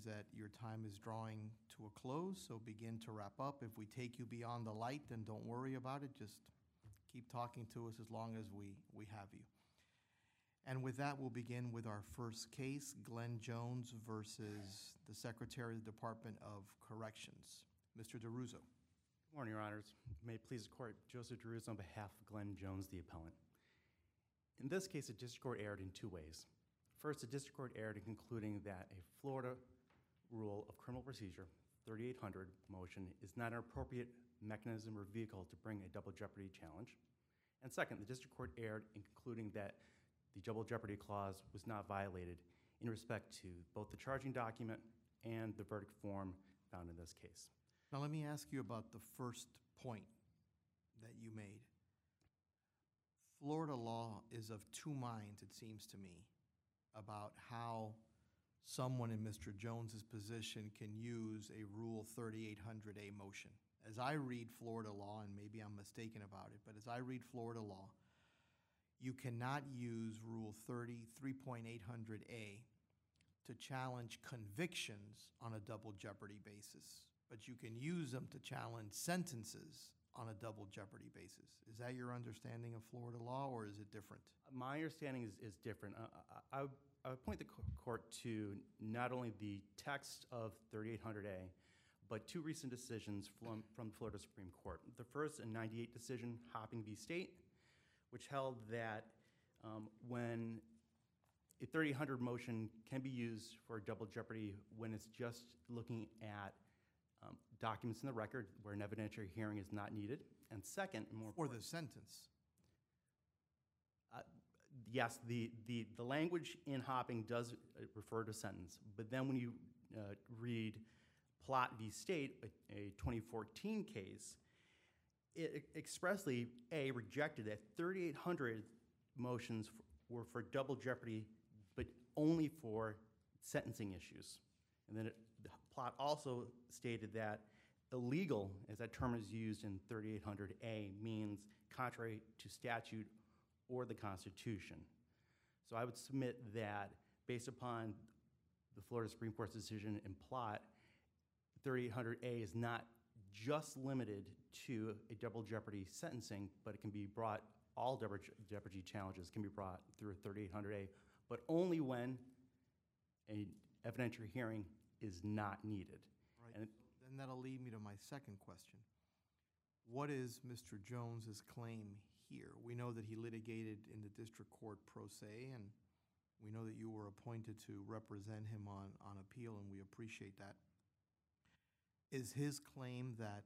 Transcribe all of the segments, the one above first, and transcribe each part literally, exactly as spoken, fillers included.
means that your time is drawing to a close, so begin to wrap up. If we take you beyond the light, then don't worry about it. Just keep talking to us as long as we, we have you. And with that, we'll begin with our first case, Glenn Jones versus the Secretary of the Department of Corrections. Mister DeRusso. Good morning, Your Honors. May it please the Court, Joseph DeRusso on behalf of Glenn Jones, the appellant. In this case, the District Court erred in two ways. First, the District Court erred in concluding that a Florida Rule of Criminal Procedure, thirty-eight hundred motion, is not an appropriate mechanism or vehicle to bring a double jeopardy challenge. And second, the District Court erred in concluding that the double jeopardy clause was not violated in respect to both the charging document and the verdict form found in this case. Now, let me ask you about the first point that you made. Florida law is of two minds, it seems to me, about how someone in Mister Jones's position can use a Rule thirty-eight hundred A motion. As I read Florida law, and maybe I'm mistaken about it, but as I read Florida law, you cannot use Rule thirty-three point eight hundred A to challenge convictions on a double jeopardy basis, but you can use them to challenge sentences on a double jeopardy basis. Is that your understanding of Florida law, or is it different? My understanding is, is different. Uh, I, I, would, I would point the court to not only the text of thirty-eight hundred A, but two recent decisions from, from the Florida Supreme Court. The first, a ninety-eight decision, Hopping v. State, which held that um, when a thirty-eight hundred motion can be used for double jeopardy when it's just looking at um, documents in the record where an evidentiary hearing is not needed. And second, more or the sentence. Uh, yes, the, the, the language in Hopping does refer to sentence, but then when you uh, read Plott v. State, a, a twenty fourteen case, it expressly, A, rejected that thirty-eight hundred motions f were for double jeopardy, but only for sentencing issues. And then it, Plott also stated that illegal, as that term is used in thirty-eight hundred A, means contrary to statute or the Constitution. So I would submit that based upon the Florida Supreme Court's decision in Plott, thirty-eight hundred A is not just limited to a double jeopardy sentencing, but it can be brought, all double jeopardy challenges can be brought through thirty-eight hundred A, but only when an evidentiary hearing is not needed. Right. And then that'll lead me to my second question. What is Mister Jones's claim here? We know that he litigated in the district court pro se, and we know that you were appointed to represent him on, on appeal, and we appreciate that. Is his claim that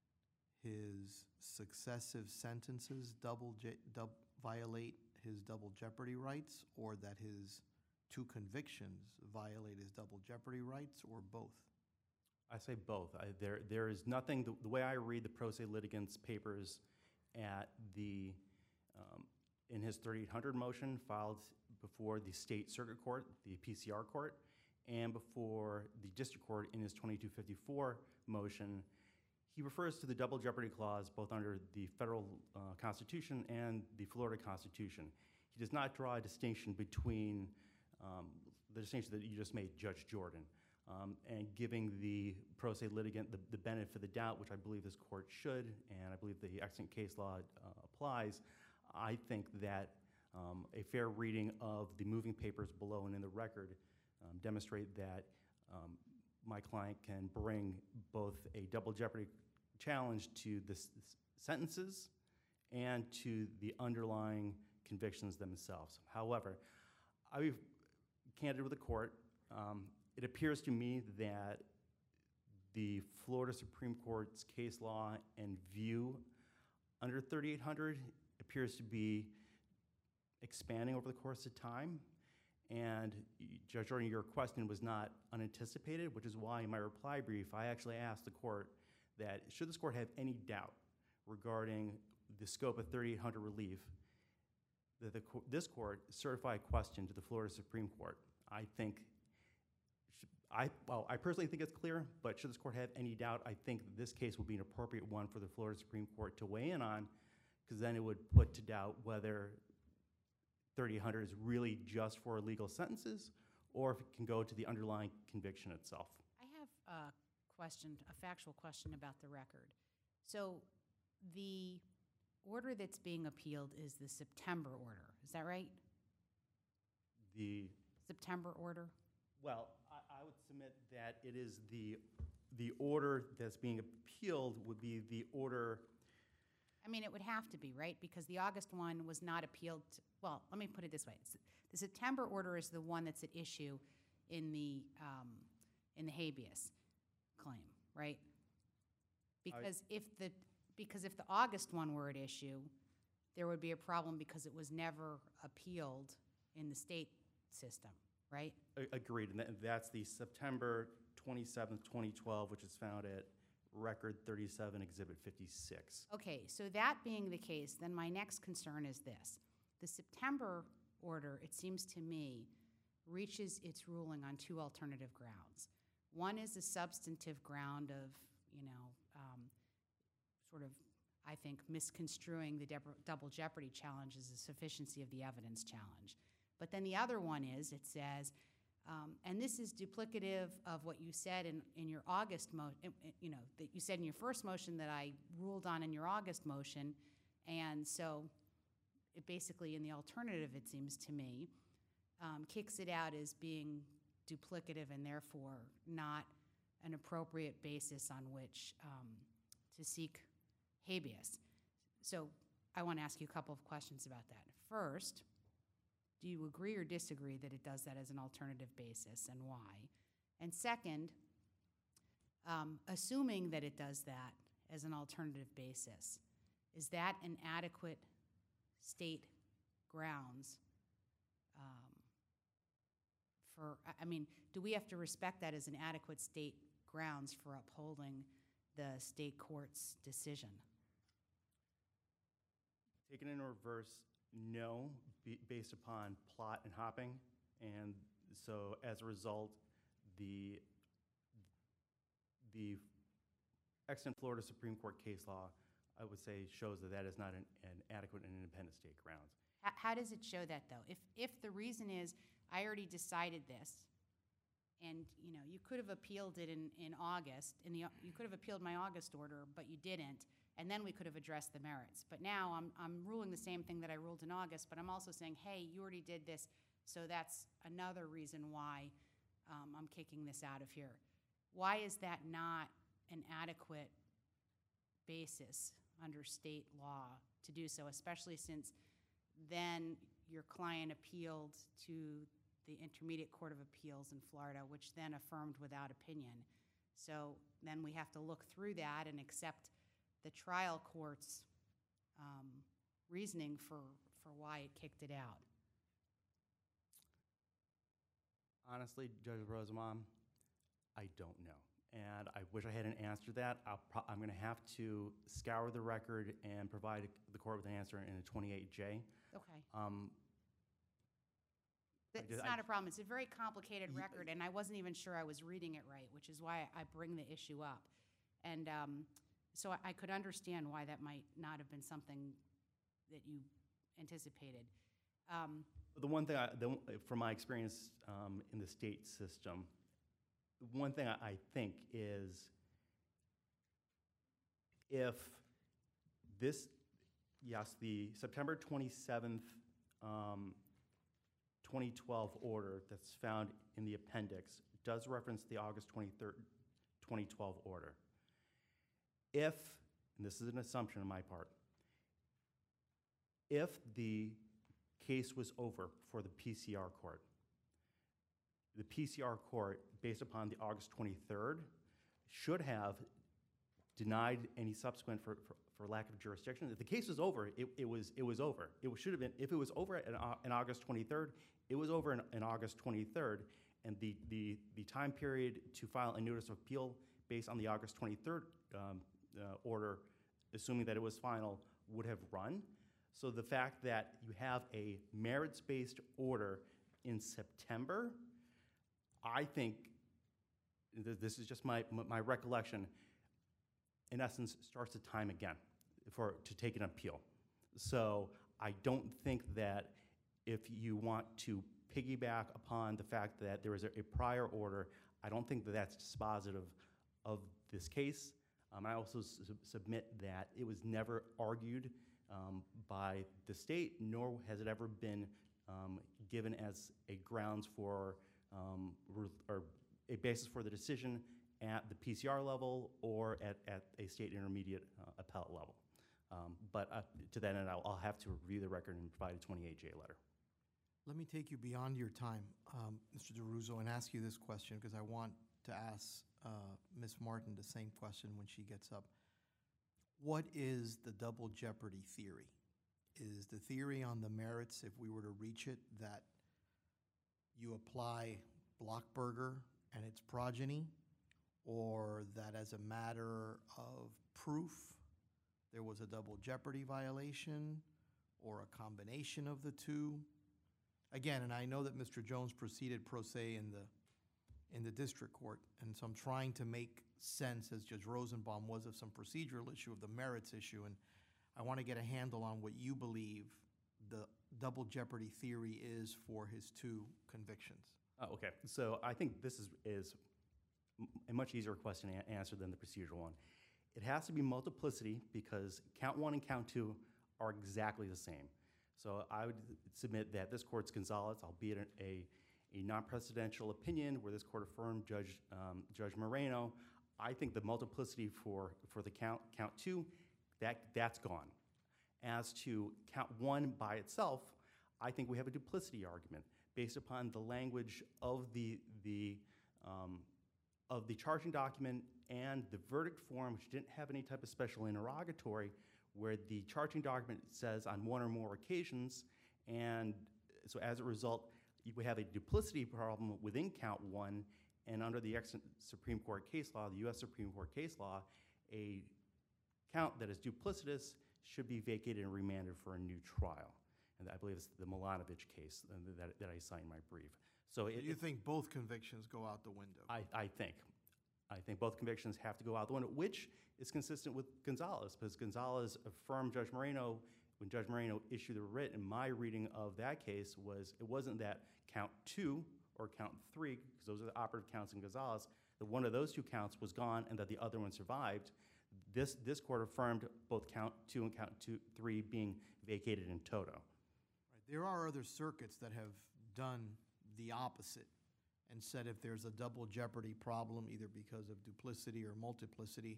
his successive sentences double, dub, violate his double jeopardy rights, or that his two convictions violate his double jeopardy rights, or both? I say both. I, there, there is nothing, the, the way I read the pro se litigant's papers at the, um, in his thirty-eight hundred motion filed before the state circuit court, the P C R court, and before the district court in his twenty-two fifty-four motion, he refers to the double jeopardy clause both under the federal uh, Constitution and the Florida Constitution. He does not draw a distinction between um, the distinction that you just made, Judge Jordan, um, and giving the pro se litigant the, the benefit of the doubt, which I believe this court should, and I believe the excellent case law uh, applies. I think that um, a fair reading of the moving papers below and in the record um, demonstrate that um, my client can bring both a double jeopardy challenge to the s sentences and to the underlying convictions themselves. However, I've candid with the court. Um, it appears to me that the Florida Supreme Court's case law and view under thirty-eight hundred appears to be expanding over the course of time. And Judge Jordan, your question was not unanticipated, which is why in my reply brief, I actually asked the court that should this court have any doubt regarding the scope of thirty-eight hundred relief, that the, this court certify a question to the Florida Supreme Court. I think, I, well, I personally think it's clear, but should this court have any doubt, I think that this case will be an appropriate one for the Florida Supreme Court to weigh in on, because then it would put to doubt whether thirty-eight hundred is really just for illegal sentences, or if it can go to the underlying conviction itself. I have a question, a factual question about the record. So the order that's being appealed is the September order, is that right? The, September order? well, I, I would submit that it is the, the order that's being appealed would be the order, I mean, it would have to be, right? Because the August one was not appealed, to- well, let me put it this way. It's- The September order is the one that's at issue in the, um, in the habeas claim, right? Because if the, because if the August one were at issue, there would be a problem because it was never appealed in the state system, right? a- agreed, and that, that's the September twenty-seventh, twenty twelve, which is found at Record thirty-seven, Exhibit fifty-six. Okay, so that being the case, then my next concern is this. The September order, it seems to me, reaches its ruling on two alternative grounds. One is a substantive ground of, you know, um, sort of, I think, misconstruing the deb- double jeopardy challenge as a sufficiency of the evidence challenge. But then the other one is, it says, um, and this is duplicative of what you said in, in your August mo, in- in- you know, that you said in your first motion that I ruled on in your August motion. And so it basically, in the alternative, it seems to me, um, kicks it out as being duplicative and therefore not an appropriate basis on which um, to seek habeas. So I want to ask you a couple of questions about that. First, do you agree or disagree that it does that as an alternative basis, and why? And second, um, assuming that it does that as an alternative basis, is that an adequate state grounds um, for, I- I mean, do we have to respect that as an adequate state grounds for upholding the state court's decision? Taken in reverse, no, be, based upon plot and hopping, and so as a result, the the extant Florida Supreme Court case law, I would say, shows that that is not an, an adequate and independent state grounds. How, how does it show that, though? If, if the reason is, I already decided this, and, you know, you could have appealed it in, in August, in the, you could have appealed my August order, but you didn't, and then we could have addressed the merits. But now I'm, I'm ruling the same thing that I ruled in August, but I'm also saying, hey, you already did this, so that's another reason why um, I'm kicking this out of here. Why is that not an adequate basis under state law to do so, especially since then your client appealed to the Intermediate Court of Appeals in Florida, which then affirmed without opinion. So then we have to look through that and accept the trial court's um, reasoning for, for why it kicked it out. Honestly, Judge Rosenbaum, I don't know. And I wish I had an answer to that. I'll pro- I'm going to have to scour the record and provide the court with an answer in a twenty-eight J. Okay. Um, I That's did- I- not a problem. It's a very complicated Ye- record, and I wasn't even sure I was reading it right, which is why I bring the issue up. And um, so I- I could understand why that might not have been something that you anticipated. Um, The one thing, I, the, one- from my experience um, in the state system, the one thing I, I think is if this, yes, the September twenty-seventh, um, twenty twelve order that's found in the appendix does reference the August twenty-third, twenty twelve order. If, and this is an assumption on my part, if the case was over for the P C R court, the P C R court, based upon the August twenty-third, should have denied any subsequent for, for, for lack of jurisdiction. If the case was over, it, it was it was over. It should have been, if it was over in, Au- in August twenty-third, it was over in, in August twenty-third, and the, the, the time period to file a notice of appeal based on the August twenty-third um, uh, order, assuming that it was final, would have run. So the fact that you have a merits-based order in September, I think, th- this is just my, my recollection, in essence, starts the time again for, to take an appeal. So I don't think that if you want to piggyback upon the fact that there was a, a prior order. I don't think that that's dispositive of this case. Um, I also s- submit that it was never argued um, by the state, nor has it ever been um, given as a grounds for um, re- or a basis for the decision at the P C R level or at, at a state intermediate uh, appellate level. Um, but uh, to that end, I'll, I'll have to review the record and provide a twenty-eight J letter. Let me take you beyond your time, um, Mister DeRusso, and ask you this question, because I want to ask uh, Miz Martin the same question when she gets up. What is the double jeopardy theory? Is the theory on the merits, if we were to reach it, that you apply Blockberger and its progeny, or that as a matter of proof, there was a double jeopardy violation, or a combination of the two? Again, and I know that Mister Jones proceeded pro se in the, in the district court, and so I'm trying to make sense, as Judge Rosenbaum was, of some procedural issue, of the merits issue, and I want to get a handle on what you believe the double jeopardy theory is for his two convictions. Uh, okay, so I think this is, is m- a much easier question to a- answer than the procedural one. It has to be multiplicity because count one and count two are exactly the same. So I would submit that this court's Gonzalez, albeit a, a, a non-presidential opinion where this court affirmed Judge, um, Judge Moreno, I think the multiplicity for, for the count, count two, that, that's gone. As to count one by itself, I think we have a duplicity argument based upon the language of the, the, um, of the charging document and the verdict form, which didn't have any type of special interrogatory, where the charging document says on one or more occasions, and so as a result, we have a duplicity problem within count one, and under the ex Supreme Court case law, the U S Supreme Court case law, a count that is duplicitous should be vacated and remanded for a new trial. And I believe it's the Milanovic case that, that I cite in my brief. So, So it, you it- think both convictions go out the window? I, I think. I think both convictions have to go out the window, which is consistent with Gonzalez, because Gonzalez affirmed Judge Moreno when Judge Moreno issued the writ. And my reading of that case was it wasn't that count two or count three, because those are the operative counts in Gonzalez, that one of those two counts was gone and that the other one survived. This, this court affirmed both count two and count two, three being vacated in toto. Right. There are other circuits that have done the opposite and said if there's a double jeopardy problem, either because of duplicity or multiplicity,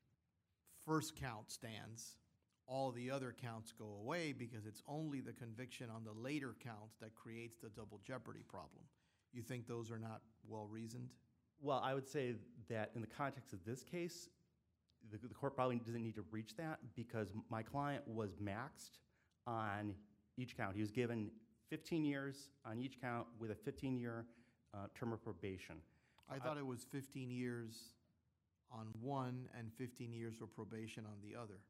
first count stands, all the other counts go away because it's only the conviction on the later counts that creates the double jeopardy problem. You think those are not well-reasoned? Well, I would say that in the context of this case, the, the court probably doesn't need to reach that because my client was maxed on each count. He was given fifteen years on each count with a fifteen-year uh, term of probation. I thought it was fifteen years on one and fifteen years of probation on the other.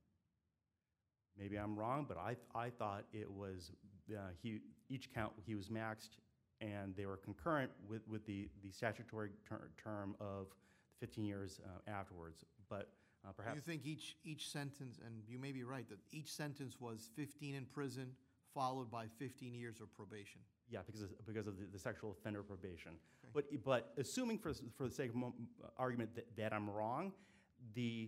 Maybe I'm wrong, but I, I thought it was, uh, he, each count he was maxed and they were concurrent with, with the, the statutory ter term of fifteen years uh, afterwards. But uh, perhaps. You think each, each sentence, and you may be right, that each sentence was fifteen in prison followed by fifteen years of probation? Yeah, because of, because of the, the sexual offender probation. Okay. But, but assuming for, for the sake of mo- argument that, that I'm wrong, the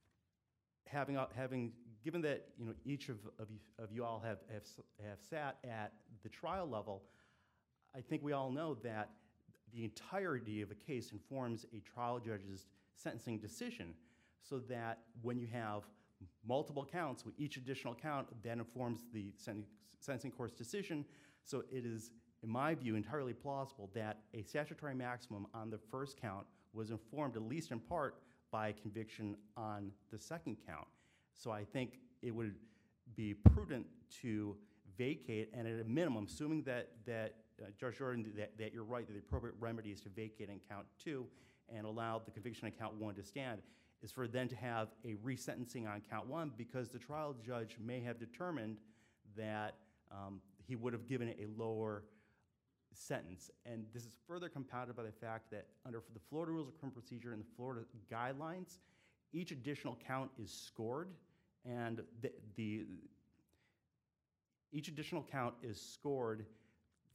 having, a- having, given that, you know, each of, of, you, of you all have, have, s- have sat at the trial level, I think we all know that the entirety of a case informs a trial judge's sentencing decision, so that when you have multiple counts, with each additional count then informs the sen- sentencing court's decision. So it is, in my view, entirely plausible that a statutory maximum on the first count was informed, at least in part, by a conviction on the second count. So I think it would be prudent to vacate, and at a minimum, assuming that, that uh, Judge Jordan, that, that you're right, that the appropriate remedy is to vacate in count two and allow the conviction on count one to stand, is for then to have a resentencing on count one, because the trial judge may have determined that um, he would have given a lower sentence. And this is further compounded by the fact that under the Florida Rules of Criminal Procedure and the Florida Guidelines, each additional count is scored, and the, the each additional count is scored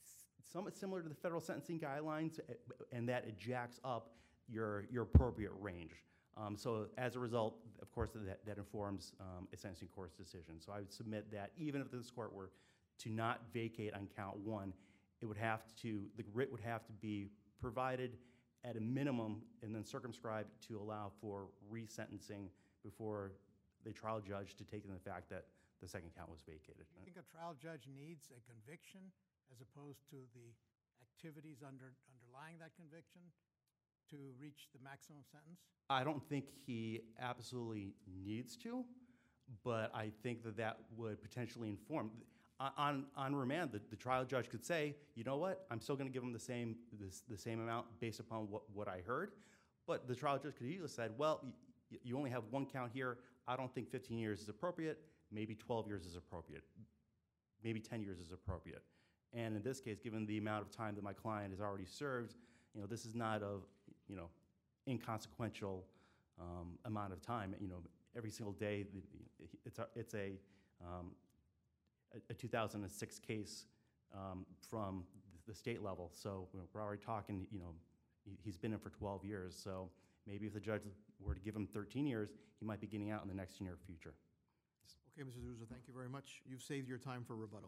somewhat similar to the federal sentencing guidelines, eh, and that it jacks up your, your appropriate range. Um, so as a result, of course, that, that informs um, a sentencing court's decision. So I would submit that even if this court were to not vacate on count one, it would have to, the writ would have to be provided at a minimum and then circumscribed to allow for resentencing before the trial judge to take in the fact that the second count was vacated. Do you think a trial judge needs a conviction as opposed to the activities under, underlying that conviction to reach the maximum sentence? I don't think he absolutely needs to, but I think that that would potentially inform. On, on remand, the, the trial judge could say, you know what, I'm still going to give him the same, this, the same amount based upon what, what I heard. But the trial judge could easily said, well, you, you only have one count here. I don't think fifteen years is appropriate. Maybe twelve years is appropriate. Maybe ten years is appropriate. And in this case, given the amount of time that my client has already served, you know, this is not a, you know, inconsequential um, amount of time. You know, every single day, it's a, it's a, um, a, a two thousand six case um, from the state level. So you know, we're already talking, you know, he, he's been in for twelve years. So maybe if the judge were to give him thirteen years, he might be getting out in the next near future. Okay, Mister Zuzza, thank you very much. You've saved your time for rebuttal.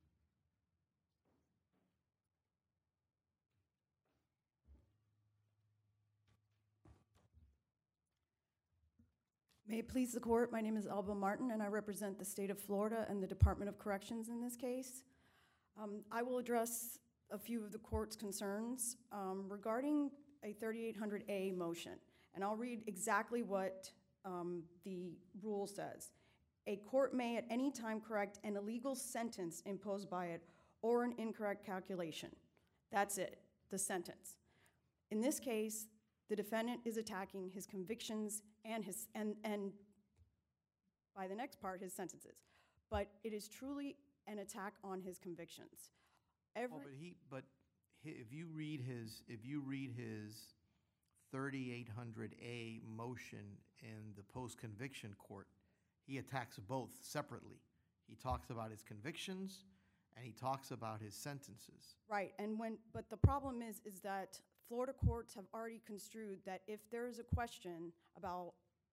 May it please the court, my name is Elba Martin, and I represent the state of Florida and the Department of Corrections in this case. Um, I will address a few of the court's concerns um, regarding a thirty-eight hundred A motion, and I'll read exactly what um, the rule says. A court may at any time correct an illegal sentence imposed by it or an incorrect calculation. That's it, the sentence. In this case, the defendant is attacking his convictions and his and and by the next part, his sentences. But it is truly an attack on his convictions. Every, Oh, but he, but hi- if you read his, if you read his thirty-eight hundred A motion in the post-conviction court, he attacks both separately. He talks about his convictions and he talks about his sentences. right, and when but the problem is is that Florida courts have already construed that if there is a question about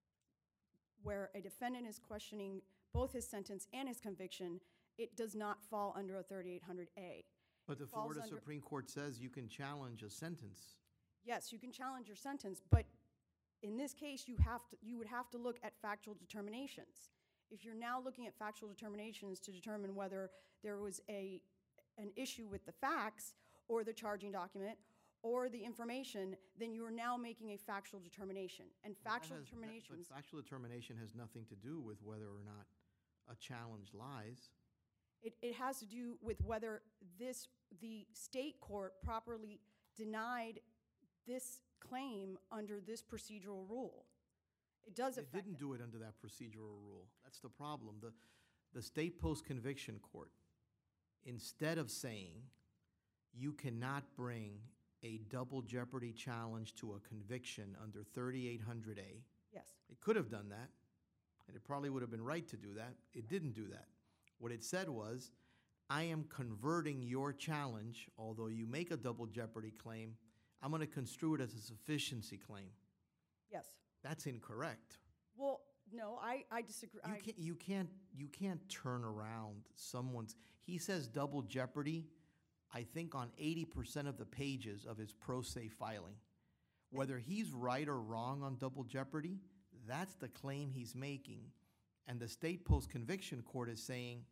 where a defendant is questioning both his sentence and his conviction, it does not fall under a thirty-eight hundred A. But the falls Florida under- Supreme Court says you can challenge a sentence. Yes, you can challenge your sentence, but in this case, you have to, you would have to look at factual determinations. If you're now looking at factual determinations to determine whether there was a, an issue with the facts or the charging document or the information, then you are now making a factual determination. And That factual has- that- determinations, But factual determination has nothing to do with whether or not a challenge lies. it, it has to do with whether this, the state court properly denied this claim under this procedural rule. It does It affect didn't do it under that procedural rule. That's the problem. The, the state post-conviction court, instead of saying you cannot bring a double jeopardy challenge to a conviction under thirty-eight hundred A, Yes, it could have done that, and it probably would have been right to do that. It didn't do that. What it said was, I am converting your challenge, although you make a double jeopardy claim, I'm going to construe it as a sufficiency claim. yes. That's incorrect. Well, no, I, I disagree. You I- can't, you can't, you can't turn around someone's, he says double jeopardy, I think on eighty percent of the pages of his pro se filing. Whether he's right or wrong on double jeopardy, that's the claim he's making. And the state post-conviction court is saying,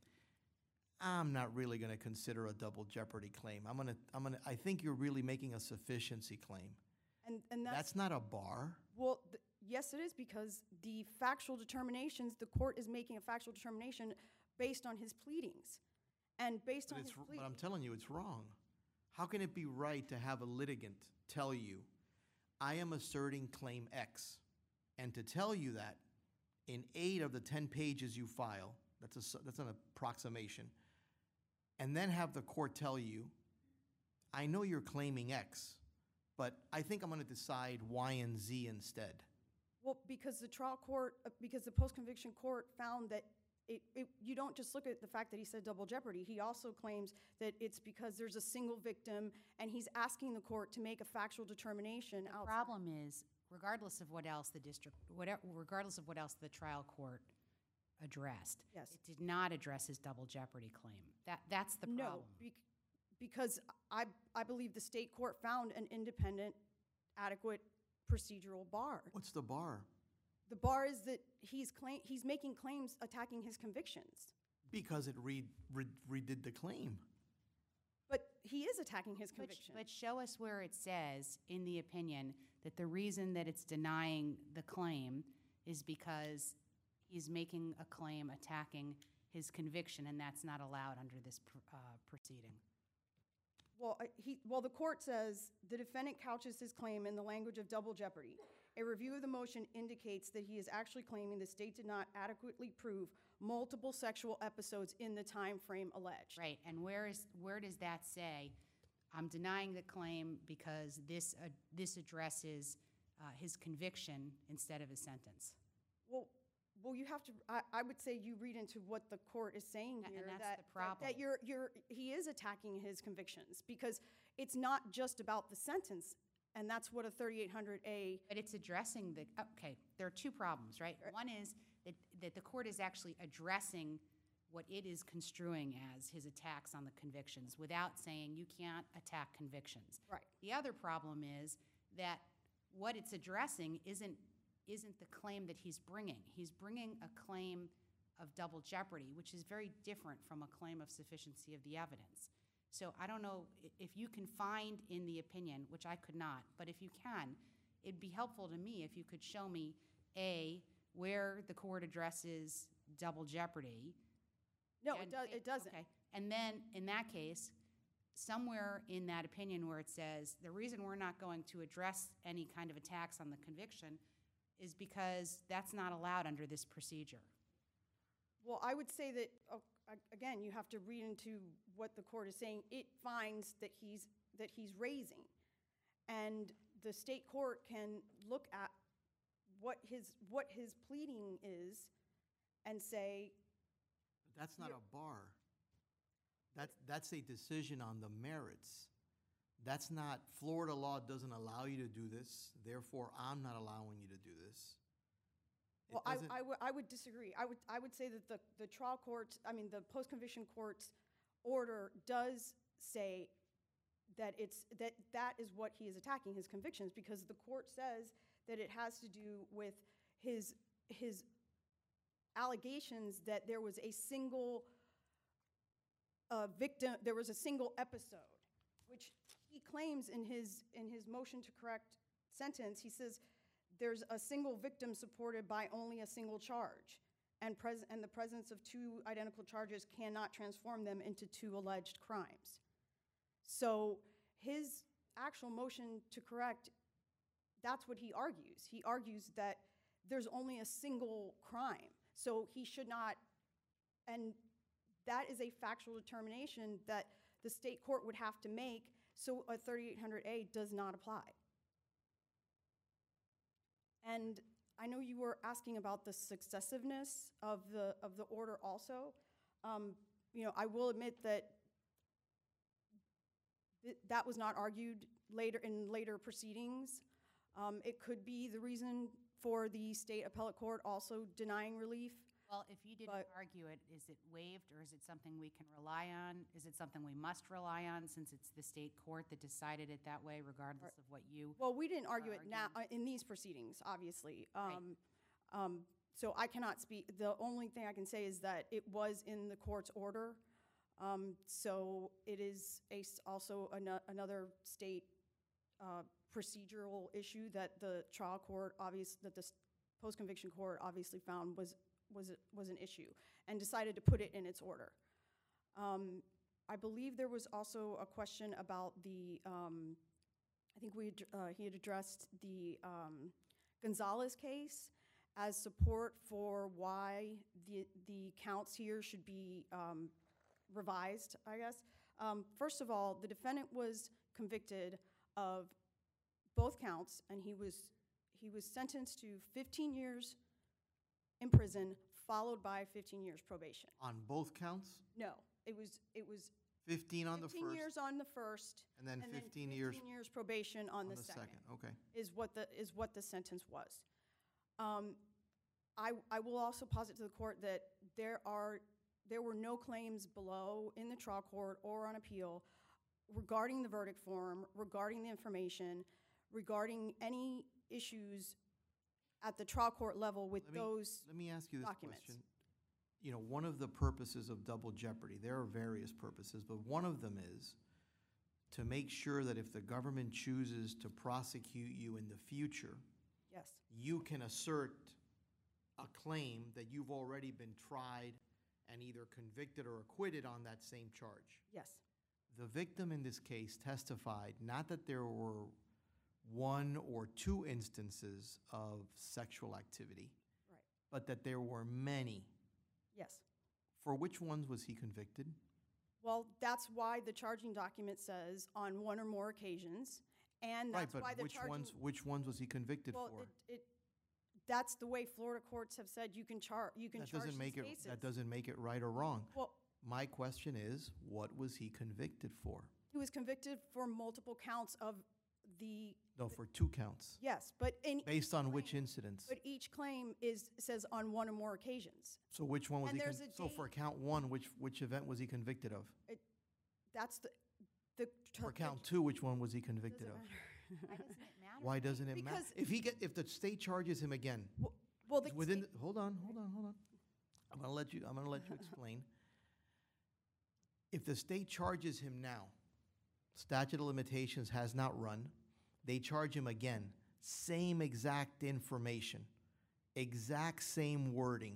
I'm not really gonna consider a double jeopardy claim. I'm gonna, I'm gonna, I think you're really making a sufficiency claim. And, and that's, That's not a bar. well, th- yes, it is, because the factual determinations, the court is making a factual determination based on his pleadings. And based But on it's, his but I'm pleadings, telling you, it's wrong. How can it be right to have a litigant tell you, I am asserting claim X, and to tell you that in eight of the ten pages you file, that's a, s- that's an approximation, and then have the court tell you, I know you're claiming X, but I think I'm gonna decide Y and Z instead. well, because the trial court, uh, because the post-conviction court found that it, it, you don't just look at the fact that he said double jeopardy. He also claims that it's because there's a single victim, and he's asking the court to make a factual determination The outside. problem is, regardless of what else the district, whatever, regardless of what else the trial court addressed. Yes. It did not address his double jeopardy claim. That, that's the No, problem. bec- because I, I believe the state court found an independent, adequate procedural bar. What's the bar? The bar is that he's claim, he's making claims attacking his convictions. Because it re, re, redid the claim. But he is attacking his But, conviction. but show us where it says in the opinion that the reason that it's denying the claim is because he's making a claim attacking his conviction, and that's not allowed under this pr- uh, proceeding. Well, I- he, well, the court says the defendant couches his claim in the language of double jeopardy. A review of the motion indicates that he is actually claiming the state did not adequately prove multiple sexual episodes in the time frame alleged. Right, and where is, where does that say, I'm denying the claim because this, uh, this addresses uh, his conviction instead of his sentence? Well, well, you have to, I, I would say you read into what the court is saying A- and here. that's that- the that- problem. That you're, you're, he is attacking his convictions, because it's not just about the sentence, and that's what a thirty-eight hundred A, But it's addressing the, okay, there are two problems, right? Right. One is that, that the court is actually addressing what it is construing as his attacks on the convictions without saying you can't attack convictions. right. The other problem is that what it's addressing isn't, isn't the claim that he's bringing. He's bringing a claim of double jeopardy, which is very different from a claim of sufficiency of the evidence. So I don't know i- if you can find in the opinion, which I could not, but if you can, it'd be helpful to me if you could show me, A, where the court addresses double jeopardy. No, and- it does, it doesn't. Okay, and then, in that case, somewhere in that opinion where it says, the reason we're not going to address any kind of attacks on the conviction is because that's not allowed under this procedure. Well, I would say that, oh, a- again, you have to read into what the court is saying. It finds that he's, that he's raising. And the state court can look at what his, what his pleading is and say, That's not You're- a bar. That's, that's a decision on the merits. That's not, Florida law doesn't allow you to do this, therefore I'm not allowing you to do this. It well, I, doesn't- I would, I would disagree. I would, I would say that the, the trial court, I mean, the post-conviction court's order does say that it's, that that is what he is attacking, his convictions, because the court says that it has to do with his, his allegations that there was a single uh, victim, there was a single episode, which he claims in his, in his motion to correct sentence. He says there's a single victim supported by only a single charge, and pres- and the presence of two identical charges cannot transform them into two alleged crimes. So his actual motion to correct, that's what he argues. He argues that there's only a single crime, so he should not, and that is a factual determination that the state court would have to make, so a thirty-eight hundred A does not apply. And I know you were asking about the successiveness of the, of the order also. Um, You know, I will admit that th- that was not argued later, in later proceedings. Um, It could be the reason for the state appellate court also denying relief. Well, if you didn't But- argue it, is it waived, or is it something we can rely on? Is it something we must rely on, since it's the state court that decided it that way, regardless of what you? Well, we didn't argue it now, arguing. uh, in these proceedings, obviously. Right. Um, um, So I cannot speak, the only thing I can say is that it was in the court's order. Um, So it is a, s- also ano- another state uh, procedural issue that the trial court, obvious, that the s- post-conviction court obviously found was, was, a- was an issue, and decided to put it in its order. Um, I believe there was also a question about the, um, I think we, ad- uh, he had addressed the um, Gonzalez case as support for why the, the counts here should be um, revised, I guess. Um, First of all, the defendant was convicted of both counts, and he was, he was sentenced to fifteen years in prison, followed by fifteen years probation. On both counts? No, it was, it was fifteen on the fifteen first, years on the first. and then fifteen years fifteen years probation on on the the second. second, okay. Is what the, is what the sentence was. Um, I, I will also posit to the court that there are, there were no claims below in the trial court or on appeal regarding the verdict form, regarding the information, regarding any issues at the trial court level with Let me- those. Let me ask you this documents. question. You know, one of the purposes of double jeopardy, there are various purposes, but one of them is to make sure that if the government chooses to prosecute you in the future, Yes, you can assert a claim that you've already been tried and either convicted or acquitted on that same charge. yes, The victim in this case testified not that there were one or two instances of sexual activity, right, but that there were many. yes. For which ones was he convicted? Well, that's why the charging document says on one or more occasions, and Right, that's but why the which charging. ones, which ones was he convicted Well, for? it, it, that's the way Florida courts have said you can char, you can That charge doesn't these make it, cases. that doesn't make it right or wrong. Well, My question is, what was he convicted for? he was convicted for multiple counts of the, No, for two counts. yes, but in. Based on which claim- incidents? But each claim is, says on one or more occasions. So which one was and he, con- there's a so for count one, which, which event was he convicted of? That's the, the. tr- For the- count two, which one was he convicted doesn't of? matter. Why doesn't it matter? Why doesn't it matter? Because- If he get, if the state charges him again, Well, the. within, the- hold on, hold on, hold on. I'm gonna let you, I'm gonna let you explain. If the state charges him now, statute of limitations has not run, they charge him again, same exact information, exact same wording,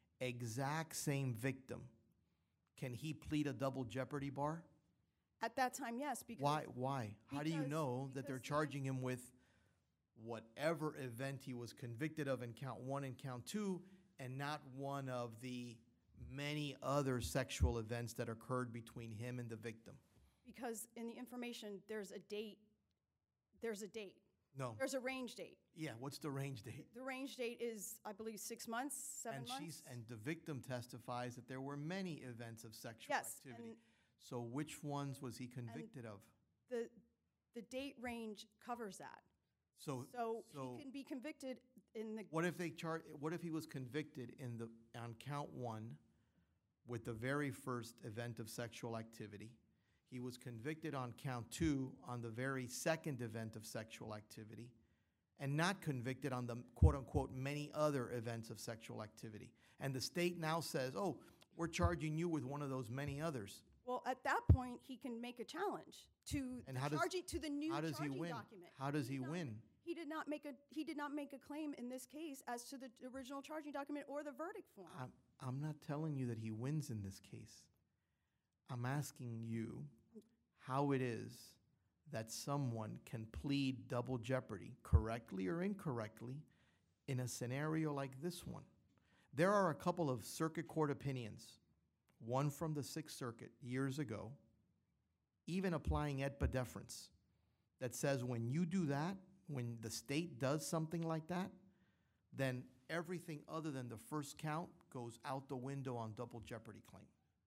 exact same victim, can he plead a double jeopardy bar? At that time, yes, because. Why, why? How do you because- know that they're because the- charging him with whatever event he was convicted of in count one and count two, and not one of the many other sexual events that occurred between him and the victim? Because in the information, there's a date, there's a date, No. there's a range date. Yeah, what's the range date? The range date is, I believe, six months, seven And months? she's, and the victim testifies that there were many events of sexual Yes, activity. and So which ones was he convicted of? the, the date range covers that. So, So so he can be convicted in the, what if they char, what if he was convicted in the, on count one with the very first event of sexual activity? He was convicted on count two on the very second event of sexual activity, and not convicted on the quote-unquote many other events of sexual activity. And the state now says, oh, we're charging you with one of those many others. well, at that point, he can make a challenge to And the how does- charging, to the new How does he charging win? document. How does he did not- win? He did not make a, he did not make a claim in this case as to the original charging document or the verdict form. I'm, I'm not telling you that he wins in this case. I'm asking you how it is that someone can plead double jeopardy, correctly or incorrectly, in a scenario like this one. There are a couple of circuit court opinions, one from the Sixth Circuit years ago, even applying EDPA deference, that says when you do that, when the state does something like that, then everything other than the first count goes out the window on double jeopardy claim.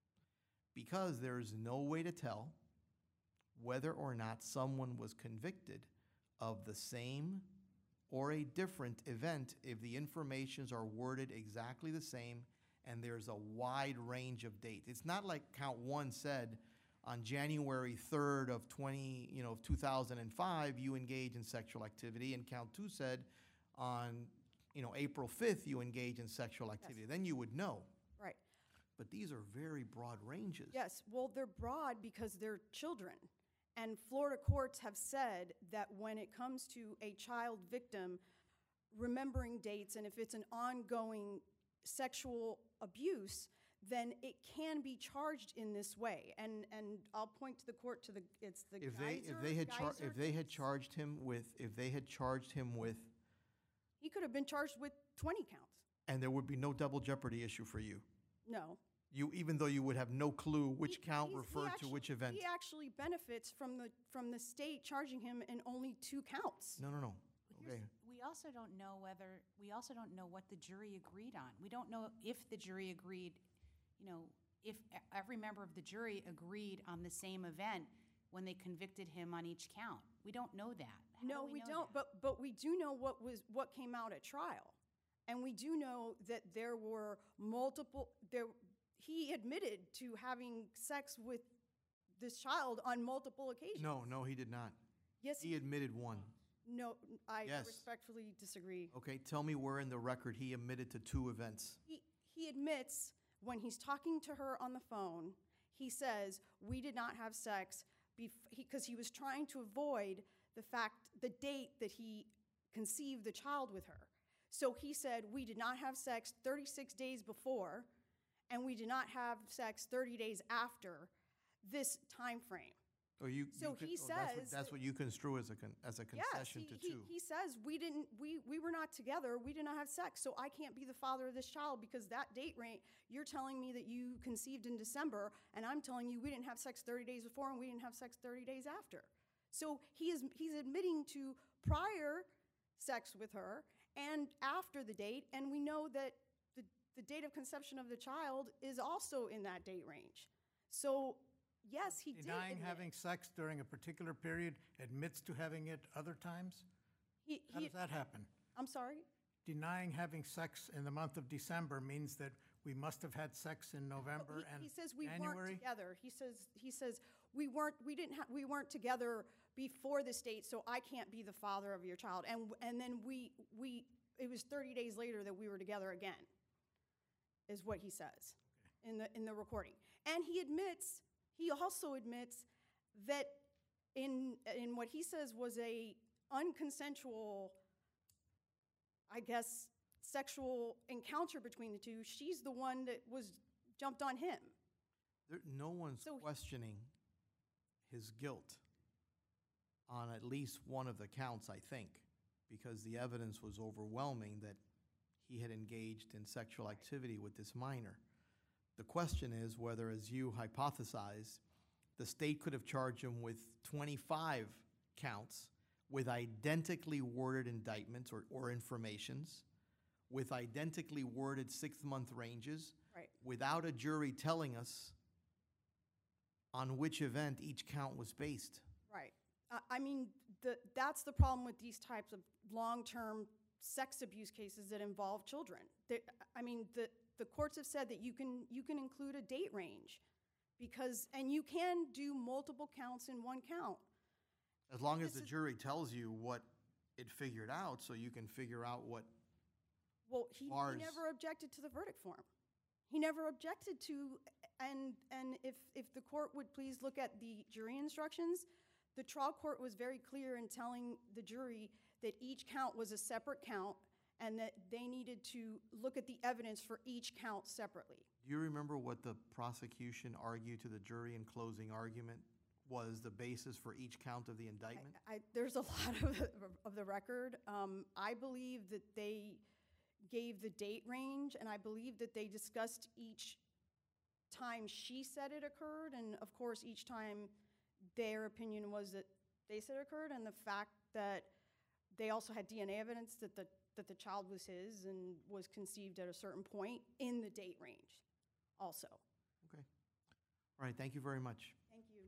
Because there is no way to tell whether or not someone was convicted of the same or a different event if the informations are worded exactly the same and there's a wide range of dates. It's not like count one said on January third of twenty, you know, of two thousand five, you engage in sexual activity, and count two said on, you know, April fifth, you engage in sexual activity. Then you would know. Right. But these are very broad ranges. Yes, well, they're broad because they're children. And Florida courts have said that when it comes to a child victim, remembering dates, and if it's an ongoing sexual abuse, then it can be charged in this way. And, and I'll point to the court to the, it's the If they, Geyser. if they had char, Geyser if they had case. charged him with, if they had charged him with, He could have been charged with twenty counts. and there would be no double jeopardy issue for you. No. You, even though you would have no clue which He- count he's- he referred to actu- which event. He actually benefits from the, from the state charging him in only two counts. No, no, no. Okay. We also don't know whether, we also don't know what the jury agreed on. We don't know if the jury agreed, you know, if e- every member of the jury agreed on the same event when they convicted him on each count. We don't know that. How do No, we know don't, that? but, but we do know what was, what came out at trial. And we do know that there were multiple, there, he admitted to having sex with this child on multiple occasions. No, no, he did not. Yes, He admitted one. no, I Yes. respectfully disagree. Okay, tell me where in the record he admitted to two events. He, he admits when he's talking to her on the phone, he says, we did not have sex because he was trying to avoid the fact, the date that he conceived the child with her. So he said, we did not have sex thirty-six days before, and we did not have sex thirty days after this time frame. Oh, you. So you could- he oh, that's what- says That's that- what you construe as a, con- as a Yes, concession he, to he, two. he says, we didn't, we, we were not together, we did not have sex, so I can't be the father of this child because that date range, you're telling me that you conceived in December, and I'm telling you we didn't have sex thirty days before and we didn't have sex thirty days after. So he is, he's admitting to prior sex with her and after the date, and we know that the, the date of conception of the child is also in that date range. So, yes, he did Denying admit. having sex during a particular period, admits to having it other times? He, How he, does that happen? I'm sorry? Denying having sex in the month of December means that we must have had sex in No, November he- and He says we weren't January? together. He says, he says, we weren't, we didn't have, we weren't together before this date, so I can't be the father of your child. And, and then we, we, it was thirty days later that we were together again, is what he says in the, in the recording. And he admits, he also admits that in, in what he says was a unconsensual, I guess, sexual encounter between the two, she's the one that was, jumped on him. There, no one's So- questioning his guilt on at least one of the counts, I think, because the evidence was overwhelming that he had engaged in sexual activity with this minor. The question is whether, as you hypothesize, the state could have charged him with twenty-five counts with identically worded indictments or, or informations, with identically worded six-month ranges, Right. without a jury telling us on which event each count was based. Right. I, I mean, the, that's the problem with these types of long-term sex abuse cases that involve children. They, I mean, the, the courts have said that you can, you can include a date range because, and you can do multiple counts in one count. As long as This the is- jury tells you what it figured out, so you can figure out what, Well, he, he Bars. never objected to the verdict form. He never objected to, and, and if, if the court would please look at the jury instructions, the trial court was very clear in telling the jury that each count was a separate count and that they needed to look at the evidence for each count separately. do you remember what the prosecution argued to the jury in closing argument was the basis for each count of the indictment? I, there's a lot of, the- of the record. Um, I believe that they gave the date range, and I believe that they discussed each time she said it occurred, and of course, each time their opinion was that they said it occurred, and the fact that they also had D N A evidence that the, that the child was his and was conceived at a certain point in the date range also. Okay. All right, thank you very much. Thank you.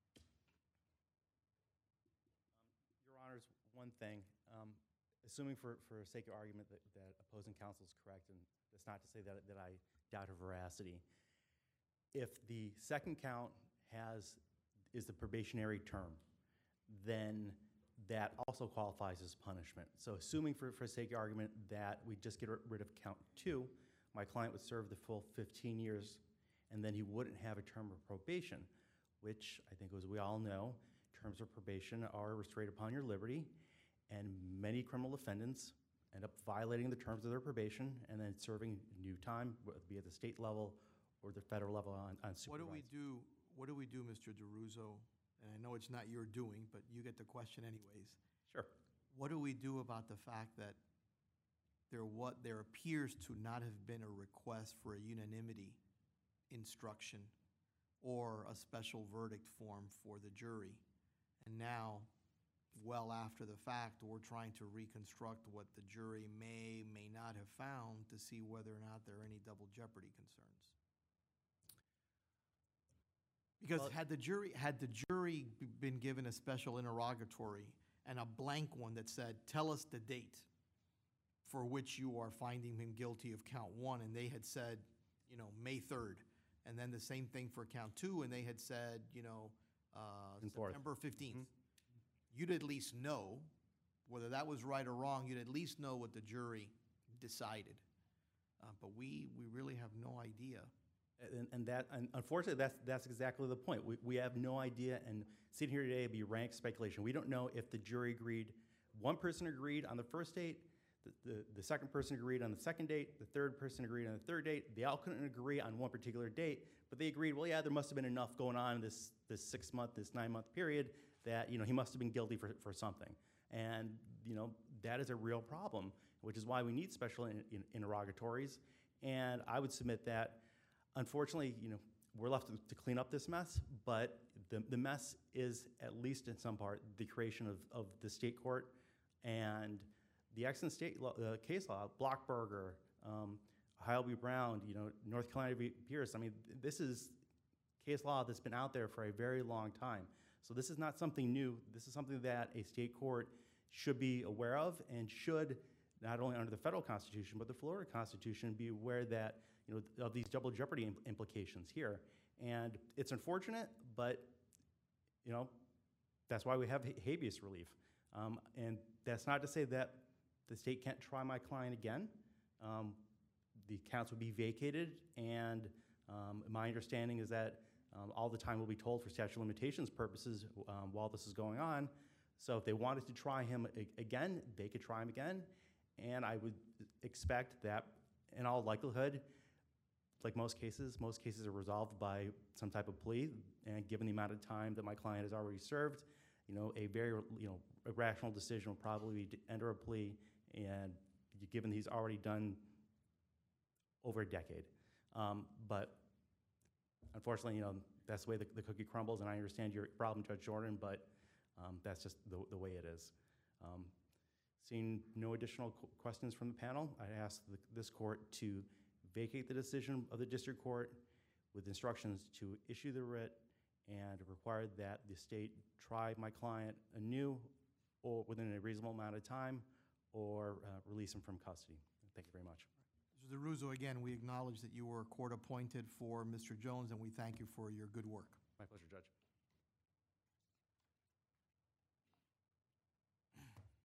Your Honors, one thing, um, assuming for, for sake of argument that, that opposing counsel is correct, and that's not to say that, that I doubt her veracity, if the second count has, is the probationary term, then that also qualifies as punishment. So assuming for, for sake of argument that we just get rid of count two, my client would serve the full fifteen years, and then he wouldn't have a term of probation, which I think, as we all know, terms of probation are restraint upon your liberty, and many criminal defendants end up violating the terms of their probation and then serving new time, whether it be at the state level or the federal level on, on What do we supervised. do, what do we do, Mister DeRusso? And I know it's not your doing, but you get the question anyways. Sure. What do we do about the fact that there what, there appears to not have been a request for a unanimity instruction or a special verdict form for the jury? And now, well after the fact, or trying to reconstruct what the jury may, may not have found to see whether or not there are any double jeopardy concerns. Because Well- had the jury, had the jury b- been given a special interrogatory and a blank one that said, tell us the date for which you are finding him guilty of count one, and they had said, you know, May third, and then the same thing for count two, and they had said, you know, uh, And fourth. September fifteenth, you'd at least know, whether that was right or wrong, you'd at least know what the jury decided. Uh, But we, we really have no idea. And, and that, and unfortunately, that's, that's exactly the point. We, we have no idea, and sitting here today would be rank speculation. We don't know if the jury agreed, one person agreed on the first date, the, the, the second person agreed on the second date, the third person agreed on the third date. They all couldn't agree on one particular date, but they agreed, well, yeah, there must have been enough going on in this, this six-month, this nine-month period that, you know, he must have been guilty for, for something. And, you know, that is a real problem, which is why we need special in, in, interrogatories. And I would submit that, unfortunately, you know, we're left to, to clean up this mess, but the, the mess is, at least in some part, the creation of, of the state court and the excellent state law, uh, case law, Blockberger, um, Ohio v. Brown, you know, North Carolina v. Pierce. I mean, th- this is case law that's been out there for a very long time. So this is not something new. This is something that a state court should be aware of and should, not only under the federal constitution, but the Florida Constitution, be aware that, you know, of these double jeopardy im- implications here. And it's unfortunate, but, you know, that's why we have ha- habeas relief. Um, and that's not to say that the state can't try my client again. Um, the counts would be vacated, and um, my understanding is that um, all the time will be told for statute of limitations purposes um, while this is going on. So if they wanted to try him a- again, they could try him again. And I would expect that, in all likelihood, like most cases, most cases are resolved by some type of plea. And given the amount of time that my client has already served, you know, a very, you know, a rational decision will probably be to enter a plea, and given he's already done over a decade. Um, but unfortunately, you know, that's the way the, the cookie crumbles, and I understand your problem, Judge Jordan, but um, that's just the, the way it is. Um, seeing no additional qu- questions from the panel, I ask the, this court to vacate the decision of the district court with instructions to issue the writ and require that the state try my client anew or within a reasonable amount of time, or uh, release him from custody. Thank you very much. Mister DeRusso, again, we acknowledge that you were court appointed for Mister Jones, and we thank you for your good work. My pleasure, Judge.